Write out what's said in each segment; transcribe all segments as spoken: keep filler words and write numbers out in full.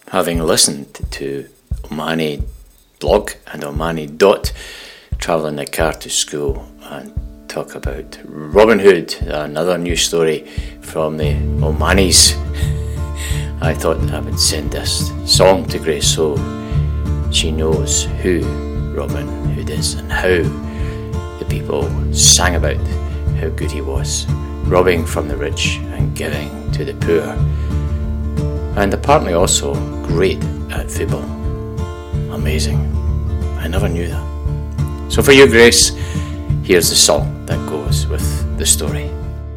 having listened to O'Mahony blog and O'Mahony dot, travel in the car to school and talk about Robin Hood, another news story from the O'Mahoneys, I thought I would send this song to Grace so she knows who Robin Hood is and how the people sang about how good he was, robbing from the rich and giving to the poor, and apparently also great at football. Amazing. I never knew that. So for you, Grace, here's the song that goes with the story.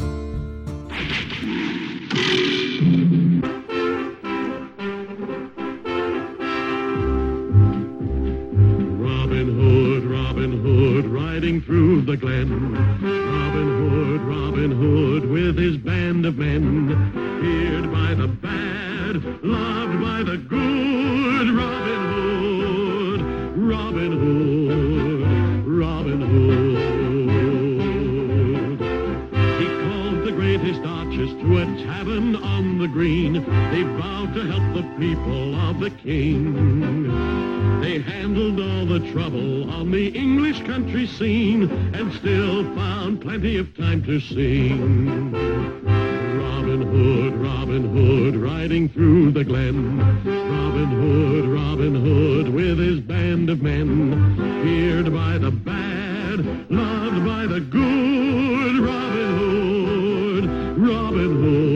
Robin Hood, Robin Hood, riding through the glen. Robin Hood, Robin Hood, with his band of men, feared by the bad, loved by the good. Robin Hood, Robin Hood, Robin Hood. He called the greatest archers to a tavern on the green. They vowed to help the people of the king. They handled all the trouble on the English country scene and still found plenty of time to sing. Robin Hood, Robin Hood, riding through the glen. Robin Hood, Robin Hood, with his band of men, feared by the bad, loved by the good. Robin Hood, Robin Hood.